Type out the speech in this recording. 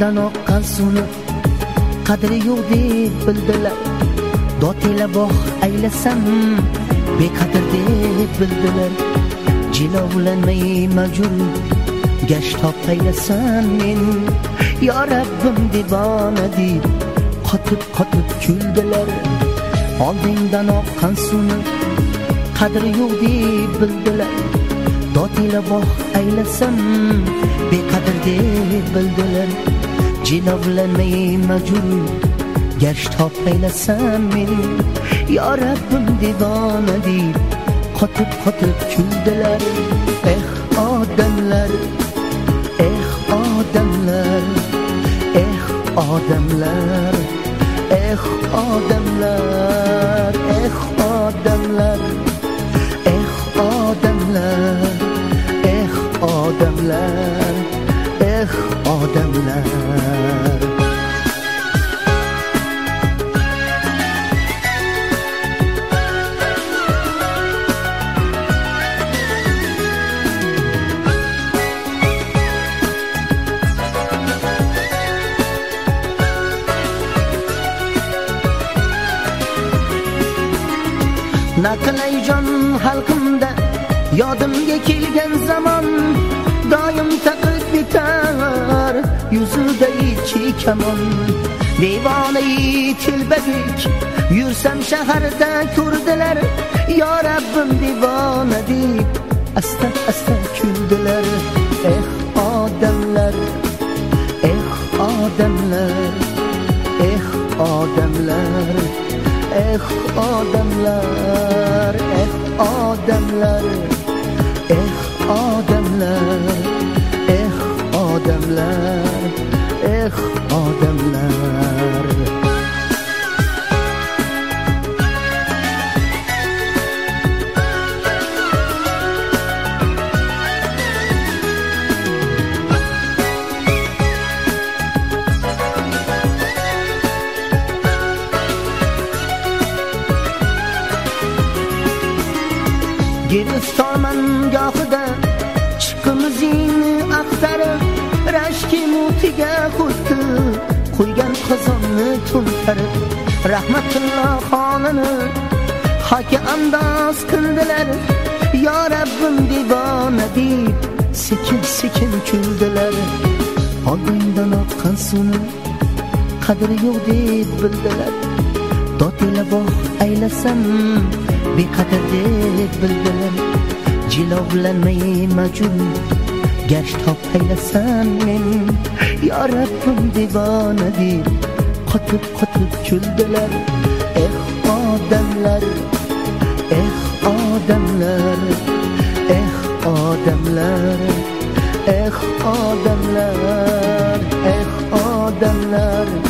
Oldingdan oqqan suvni qadri yo'q deb bildilar. Dotila bog' aylasam beqadr deb bildilar. Jilovlanmay majur gashtob aylasam men, yo Rabbim devona deb qotib kuldilar. Oldingdan oqqan suvni qadri yo'q deb bildilar. Dotila bog' aylasam beqadr deb bildilar. Jilovlanmay majur gashtob aylasam men, yo Rabbim devona deb qotib kuldilar. Odamlar, odamlar, odamlar, odamlar, odamlar, odamlar, odamlar, odamlar. Naqlay jon xalqimda yodimga kelgan zamon, doim taqib bitar yuzida ikki kamon. Devonai tilbadek yursam shaharda ko'rdilar, yo Rabbim devona deb asta kuldilar. Odamlar, odamlar, odamlar, odamlar, odamlar, odamlar, odamlar, odamlar. Giriftorman gohida chiqimizingni axtarib, rashki mutiga xuddi qo'ygan qozonni to'ntarib, rahmatulloh xonini haki andoz qildilar, yo Rabbim devona deb sekin kuldilar. Oldingdan oqqan suvni qadri yo'q deb bildilar. Dotila bog' aylasam beqadr deb bildilar. Jilovlanmay majur gashtob aylasam men, yo Rabbim devona deb qotib kuldilar. Odamlar, odamlar, odamlar, odamlar, odamlar.